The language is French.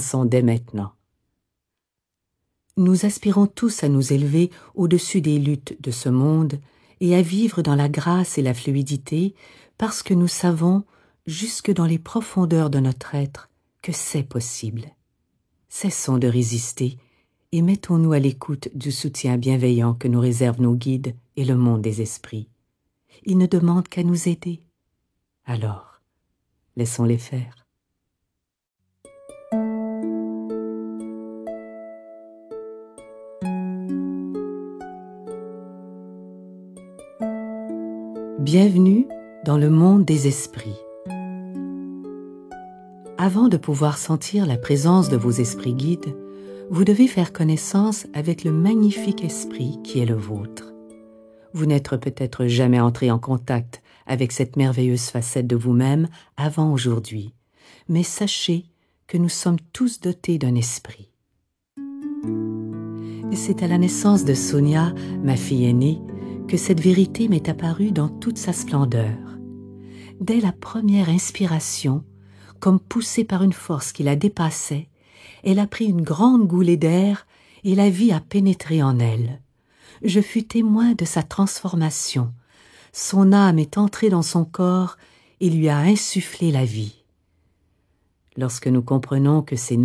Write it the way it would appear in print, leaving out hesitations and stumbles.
dès maintenant. Nous aspirons tous à nous élever au-dessus des luttes de ce monde et à vivre dans la grâce et la fluidité parce que nous savons, jusque dans les profondeurs de notre être, que c'est possible. Cessons de résister et mettons-nous à l'écoute du soutien bienveillant que nous réservent nos guides et le monde des esprits. Ils ne demandent qu'à nous aider. Alors, laissons-les faire. Bienvenue dans le monde des esprits. Avant de pouvoir sentir la présence de vos esprits guides, vous devez faire connaissance avec le magnifique esprit qui est le vôtre. Vous n'êtes peut-être jamais entré en contact avec cette merveilleuse facette de vous-même avant aujourd'hui, mais sachez que nous sommes tous dotés d'un esprit. Et c'est à la naissance de Sonia, ma fille aînée, que cette vérité m'est apparue dans toute sa splendeur. Dès la première inspiration, comme poussée par une force qui la dépassait, elle a pris une grande goulée d'air et la vie a pénétré en elle. Je fus témoin de sa transformation. Son âme est entrée dans son corps et lui a insufflé la vie. Lorsque nous comprenons que c'est